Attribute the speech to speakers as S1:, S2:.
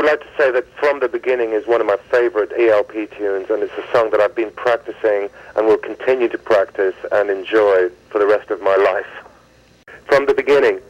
S1: like to say that From the Beginning is one of my favorite ELP tunes, and it's a song that I've been practicing and will continue to practice and enjoy for the rest of my life. From the Beginning.